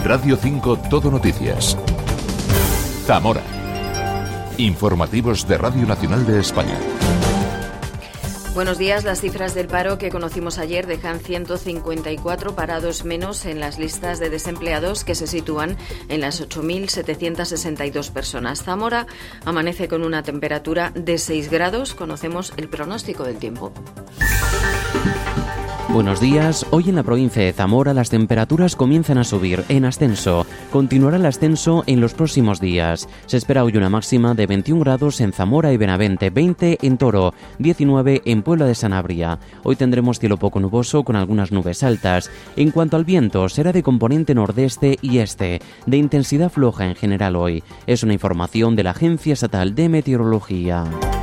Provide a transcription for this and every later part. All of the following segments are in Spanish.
Radio 5 Todo Noticias. Zamora. Informativos de Radio Nacional de España. Buenos días. Las cifras del paro que conocimos ayer dejan 154 parados menos en las listas de desempleados, que se sitúan en las 8.762 personas. Zamora amanece con una temperatura de 6 grados. Conocemos el pronóstico del tiempo. Buenos días. Hoy en la provincia de Zamora las temperaturas comienzan a subir en ascenso. Continuará el ascenso en los próximos días. Se espera hoy una máxima de 21 grados en Zamora y Benavente, 20 en Toro, 19 en Puebla de Sanabria. Hoy tendremos cielo poco nuboso con algunas nubes altas. En cuanto al viento, será de componente nordeste y este, de intensidad floja en general hoy. Es una información de la Agencia Estatal de Meteorología.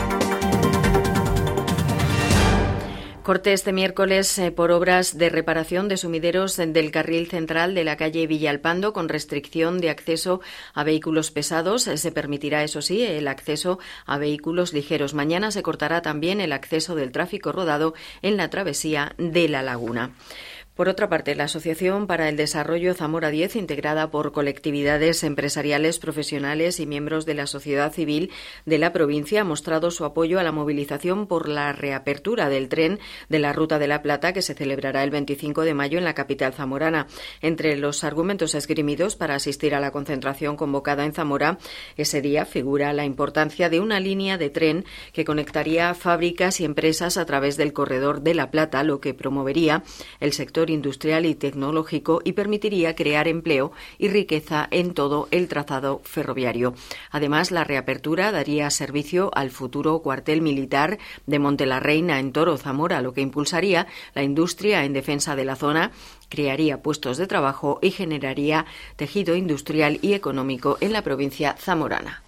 Corte este miércoles por obras de reparación de sumideros del carril central de la calle Villalpando, con restricción de acceso a vehículos pesados. Se permitirá, eso sí, el acceso a vehículos ligeros. Mañana se cortará también el acceso del tráfico rodado en la travesía de la Laguna. Por otra parte, la Asociación para el Desarrollo Zamora 10, integrada por colectividades empresariales, profesionales y miembros de la sociedad civil de la provincia, ha mostrado su apoyo a la movilización por la reapertura del tren de la Ruta de la Plata, que se celebrará el 25 de mayo en la capital zamorana. Entre los argumentos esgrimidos para asistir a la concentración convocada en Zamora ese día figura la importancia de una línea de tren que conectaría fábricas y empresas a través del corredor de la Plata, lo que promovería el sector industrial y tecnológico y permitiría crear empleo y riqueza en todo el trazado ferroviario. Además, la reapertura daría servicio al futuro cuartel militar de Monte la Reina en Toro, Zamora, lo que impulsaría la industria en defensa de la zona, crearía puestos de trabajo y generaría tejido industrial y económico en la provincia zamorana.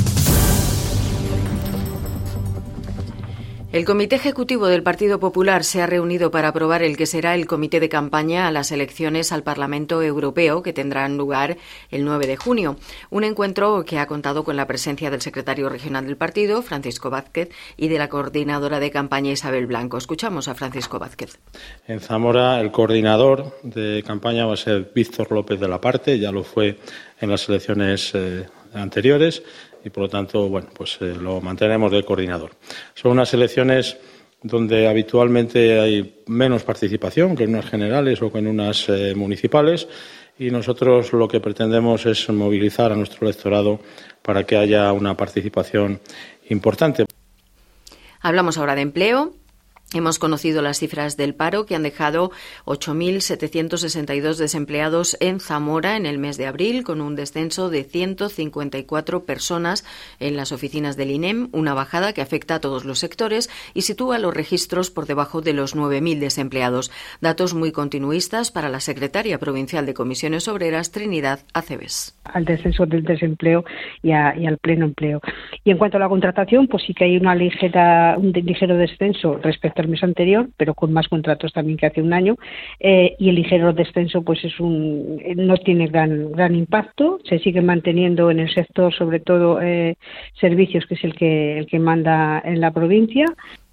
El Comité Ejecutivo del Partido Popular se ha reunido para aprobar el que será el comité de campaña a las elecciones al Parlamento Europeo, que tendrán lugar el 9 de junio. Un encuentro que ha contado con la presencia del secretario regional del partido, Francisco Vázquez, y de la coordinadora de campaña, Isabel Blanco. Escuchamos a Francisco Vázquez. En Zamora, el coordinador de campaña va a ser Víctor López de la Parte, ya lo fue en las elecciones anteriores. Y, por lo tanto, lo mantenemos de coordinador. Son unas elecciones donde habitualmente hay menos participación que en unas generales o que en unas municipales, y nosotros lo que pretendemos es movilizar a nuestro electorado para que haya una participación importante. Hablamos ahora de empleo. Hemos conocido las cifras del paro, que han dejado 8.762 desempleados en Zamora en el mes de abril, con un descenso de 154 personas en las oficinas del INEM, una bajada que afecta a todos los sectores y sitúa los registros por debajo de los 9.000 desempleados. Datos muy continuistas para la secretaria provincial de Comisiones Obreras, Trinidad Aceves. Al descenso del desempleo y al pleno empleo. Y en cuanto a la contratación, pues sí que hay un ligero descenso respecto al mes anterior, pero con más contratos también que hace un año, y el ligero descenso pues no tiene gran impacto. Se sigue manteniendo en el sector, sobre todo servicios, que es el que manda en la provincia.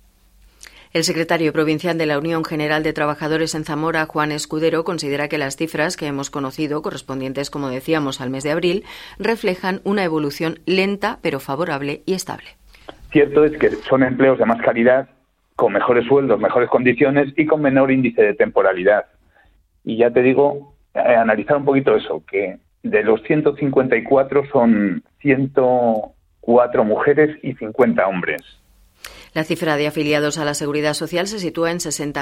El secretario provincial de la Unión General de Trabajadores en Zamora, Juan Escudero, considera que las cifras que hemos conocido, correspondientes, como decíamos, al mes de abril, reflejan una evolución lenta pero favorable y estable. Cierto es que son empleos de más calidad, con mejores sueldos, mejores condiciones y con menor índice de temporalidad. Y ya te digo, analizar un poquito eso, que de los 154 son 104 mujeres y 50 hombres. La cifra de afiliados a la Seguridad Social se sitúa en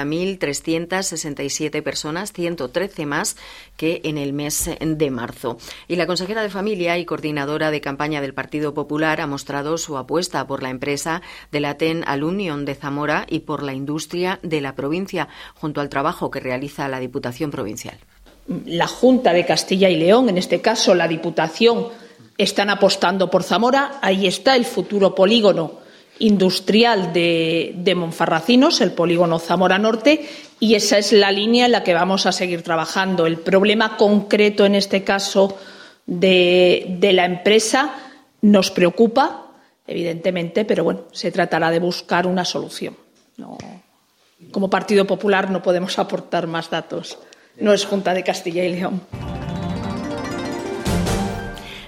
60.367 personas, 113 más que en el mes de marzo. Y la consejera de Familia y coordinadora de campaña del Partido Popular ha mostrado su apuesta por la empresa de la TEN Alunion de Zamora y por la industria de la provincia, junto al trabajo que realiza la Diputación Provincial. La Junta de Castilla y León, en este caso la Diputación, están apostando por Zamora. Ahí está el futuro polígono industrial de Monfarracinos, el polígono Zamora Norte, y esa es la línea en la que vamos a seguir trabajando. El problema concreto, en este caso, de la empresa nos preocupa, evidentemente, pero bueno, se tratará de buscar una solución. No, como Partido Popular no podemos aportar más datos. No es Junta de Castilla y León.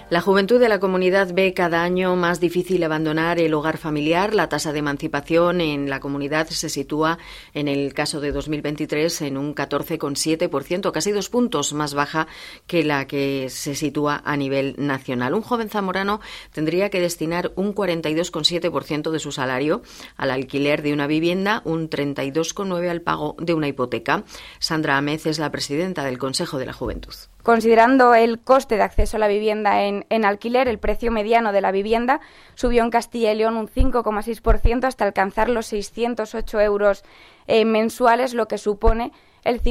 La juventud de la comunidad ve cada año más difícil abandonar el hogar familiar. La tasa de emancipación en la comunidad se sitúa, en el caso de 2023, en un 14,7%, casi 2 puntos más baja que la que se sitúa a nivel nacional. Un joven zamorano tendría que destinar un 42,7% de su salario al alquiler de una vivienda, un 32,9% al pago de una hipoteca. Sandra Amez es la presidenta del Consejo de la Juventud. Considerando el coste de acceso a la vivienda en alquiler, el precio mediano de la vivienda subió en Castilla y León un 5,6% hasta alcanzar los 608 euros mensuales, lo que supone el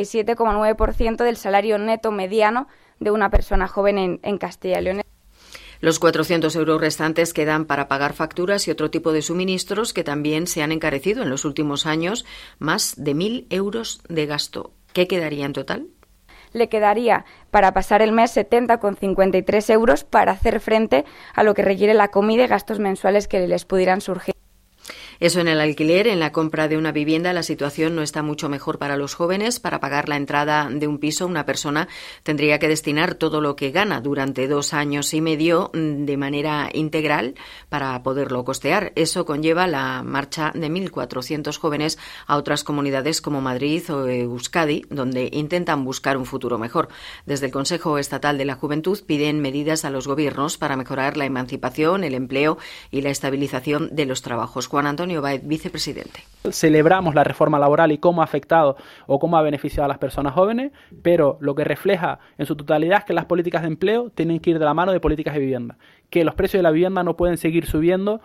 57,9% del salario neto mediano de una persona joven en Castilla y León. Los 400 euros restantes quedan para pagar facturas y otro tipo de suministros que también se han encarecido en los últimos años, más de 1.000 euros de gasto. ¿Qué quedaría en total? Le quedaría para pasar el mes 70,53 euros para hacer frente a lo que requiere la comida y gastos mensuales que les pudieran surgir. Eso en el alquiler. En la compra de una vivienda la situación no está mucho mejor para los jóvenes. Para pagar la entrada de un piso, una persona tendría que destinar todo lo que gana durante 2 años y medio de manera integral para poderlo costear. Eso conlleva la marcha de 1.400 jóvenes a otras comunidades como Madrid o Euskadi, donde intentan buscar un futuro mejor. Desde el Consejo Estatal de la Juventud piden medidas a los gobiernos para mejorar la emancipación, el empleo y la estabilización de los trabajos. Juan Antonio Baez, vicepresidente. Celebramos la reforma laboral y cómo ha afectado o cómo ha beneficiado a las personas jóvenes, pero lo que refleja en su totalidad es que las políticas de empleo tienen que ir de la mano de políticas de vivienda, que los precios de la vivienda no pueden seguir subiendo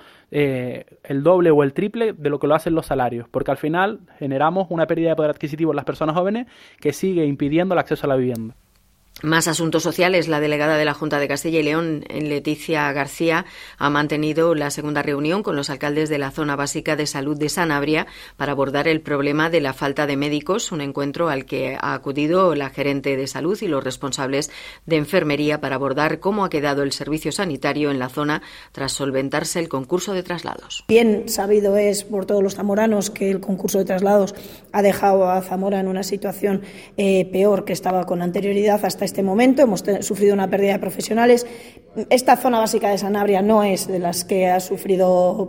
el doble o el triple de lo que lo hacen los salarios, porque al final generamos una pérdida de poder adquisitivo en las personas jóvenes que sigue impidiendo el acceso a la vivienda. Más asuntos sociales. La delegada de la Junta de Castilla y León, Leticia García, ha mantenido la segunda reunión con los alcaldes de la Zona Básica de Salud de Sanabria para abordar el problema de la falta de médicos, un encuentro al que ha acudido la gerente de salud y los responsables de enfermería para abordar cómo ha quedado el servicio sanitario en la zona tras solventarse el concurso de traslados. Bien sabido es por todos los zamoranos que el concurso de traslados ha dejado a Zamora en una situación peor que estaba con anterioridad hasta este momento. Hemos sufrido una pérdida de profesionales. Esta zona básica de Sanabria no es de las que ha sufrido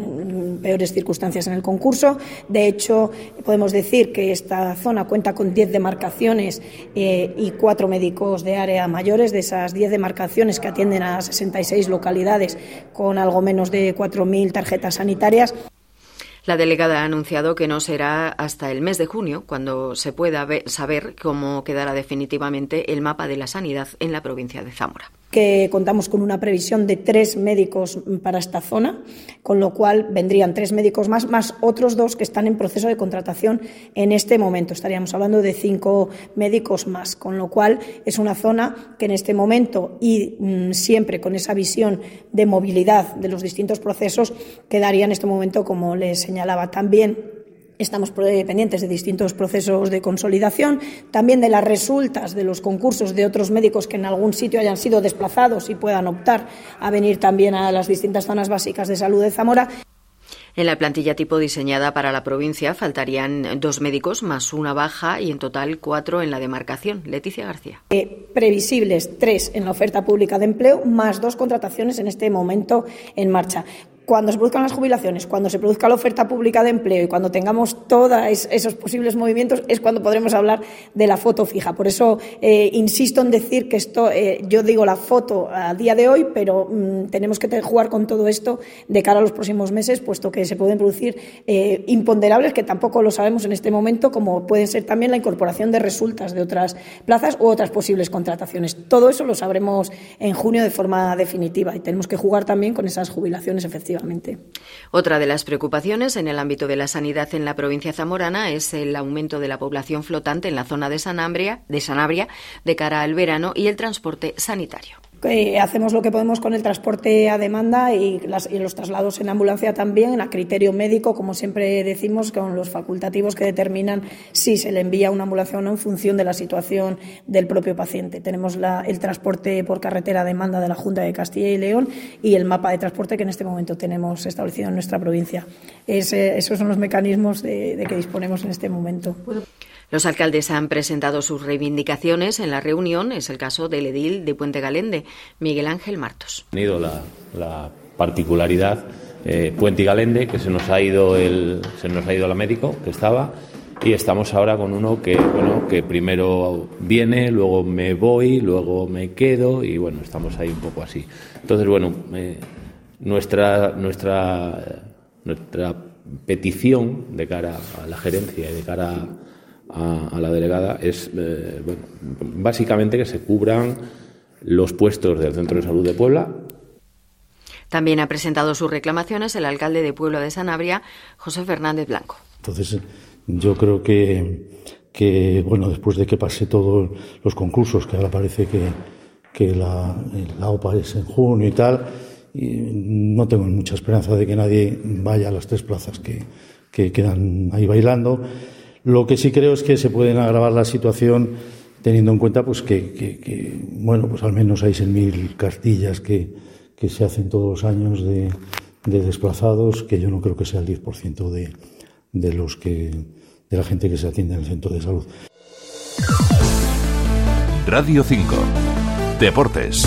peores circunstancias en el concurso. De hecho, podemos decir que esta zona cuenta con 10 demarcaciones y 4 médicos de área mayores. De esas 10 demarcaciones que atienden a 66 localidades con algo menos de 4.000 tarjetas sanitarias. La delegada ha anunciado que no será hasta el mes de junio cuando se pueda saber cómo quedará definitivamente el mapa de la sanidad en la provincia de Zamora. Que contamos con una previsión de 3 médicos para esta zona, con lo cual vendrían 3 médicos más otros 2 que están en proceso de contratación en este momento. Estaríamos hablando de 5 médicos más, con lo cual es una zona que en este momento y siempre con esa visión de movilidad de los distintos procesos quedaría en este momento, como les señalaba también. Estamos pendientes de distintos procesos de consolidación, también de las resultas de los concursos de otros médicos que en algún sitio hayan sido desplazados y puedan optar a venir también a las distintas zonas básicas de salud de Zamora. En la plantilla tipo diseñada para la provincia faltarían 2 médicos más una baja y en total 4 en la demarcación. Leticia García. Previsibles 3 en la oferta pública de empleo más 2 contrataciones en este momento en marcha. Cuando se produzcan las jubilaciones, cuando se produzca la oferta pública de empleo y cuando tengamos todos esos posibles movimientos es cuando podremos hablar de la foto fija. Por eso insisto en decir que esto, yo digo la foto a día de hoy, pero tenemos que jugar con todo esto de cara a los próximos meses, puesto que se pueden producir imponderables que tampoco lo sabemos en este momento, como pueden ser también la incorporación de resultas de otras plazas u otras posibles contrataciones. Todo eso lo sabremos en junio de forma definitiva y tenemos que jugar también con esas jubilaciones efectivamente. Otra de las preocupaciones en el ámbito de la sanidad en la provincia zamorana es el aumento de la población flotante en la zona de Sanabria de cara al verano y el transporte sanitario. Hacemos lo que podemos con el transporte a demanda y los traslados en ambulancia también, a criterio médico, como siempre decimos, con los facultativos que determinan si se le envía una ambulancia o no en función de la situación del propio paciente. Tenemos el transporte por carretera a demanda de la Junta de Castilla y León y el mapa de transporte que en este momento tenemos establecido en nuestra provincia. Esos son los mecanismos de que disponemos en este momento. Los alcaldes han presentado sus reivindicaciones en la reunión. Es el caso del edil de Puente Galende. Miguel Ángel Martos. Ha tenido la particularidad Puente y Galende, que se nos ha ido el médico que estaba, y estamos ahora con uno que primero viene, luego me voy, luego me quedo, y bueno, estamos ahí un poco así. Entonces, bueno, nuestra petición de cara a la gerencia y de cara a la delegada es básicamente que se cubran los puestos del Centro de Salud de Puebla. También ha presentado sus reclamaciones el alcalde de Puebla de Sanabria, José Fernández Blanco. Entonces, yo creo que bueno, después de que pase todos los concursos, que ahora parece que la OPA es en junio y tal, y no tengo mucha esperanza de que nadie vaya a las 3 plazas que quedan ahí bailando. Lo que sí creo es que se pueden agravar la situación teniendo en cuenta pues que bueno, pues al menos hay 6.000 cartillas que se hacen todos los años de desplazados, que yo no creo que sea el 10% de la gente que se atiende en el centro de salud. Radio 5. Deportes.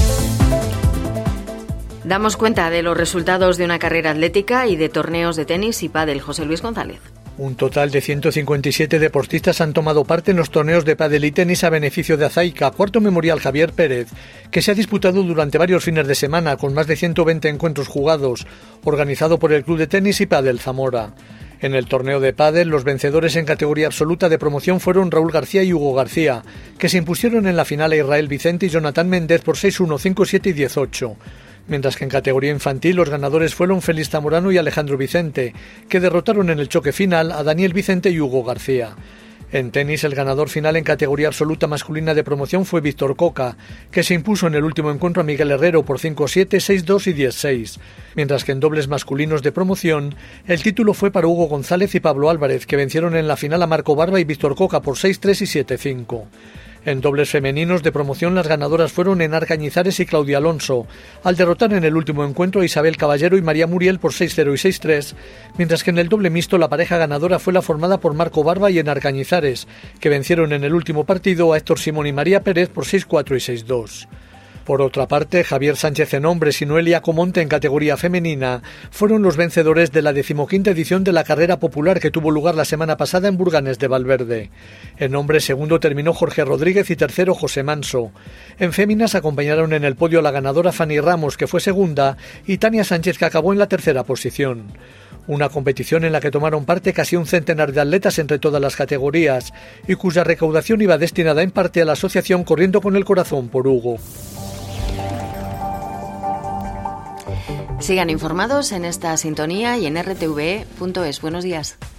Damos cuenta de los resultados de una carrera atlética y de torneos de tenis y pádel. José Luis González. Un total de 157 deportistas han tomado parte en los torneos de pádel y tenis a beneficio de Azaica, cuarto memorial Javier Pérez, que se ha disputado durante varios fines de semana con más de 120 encuentros jugados, organizado por el Club de Tenis y Pádel Zamora. En el torneo de pádel, los vencedores en categoría absoluta de promoción fueron Raúl García y Hugo García, que se impusieron en la final a Israel Vicente y Jonathan Méndez por 6-1, 5-7 y 18. Mientras que en categoría infantil los ganadores fueron Félix Zamorano y Alejandro Vicente, que derrotaron en el choque final a Daniel Vicente y Hugo García. En tenis, el ganador final en categoría absoluta masculina de promoción fue Víctor Coca, que se impuso en el último encuentro a Miguel Herrero por 5-7, 6-2 y 10-6. Mientras que en dobles masculinos de promoción, el título fue para Hugo González y Pablo Álvarez, que vencieron en la final a Marco Barba y Víctor Coca por 6-3 y 7-5. En dobles femeninos de promoción, las ganadoras fueron Enar Cañizares y Claudia Alonso, al derrotar en el último encuentro a Isabel Caballero y María Muriel por 6-0 y 6-3, mientras que en el doble mixto la pareja ganadora fue la formada por Marco Barba y Enar Cañizares, que vencieron en el último partido a Héctor Simón y María Pérez por 6-4 y 6-2. Por otra parte, Javier Sánchez en hombres y Noelia Comonte en categoría femenina fueron los vencedores de la 15ª edición de la carrera popular que tuvo lugar la semana pasada en Burganes de Valverde. En hombres segundo terminó Jorge Rodríguez y tercero José Manso. En féminas acompañaron en el podio a la ganadora Fanny Ramos, que fue segunda, y Tania Sánchez, que acabó en la tercera posición. Una competición en la que tomaron parte casi un centenar de atletas entre todas las categorías y cuya recaudación iba destinada en parte a la asociación Corriendo con el Corazón por Hugo. Sigan informados en esta sintonía y en rtve.es. Buenos días.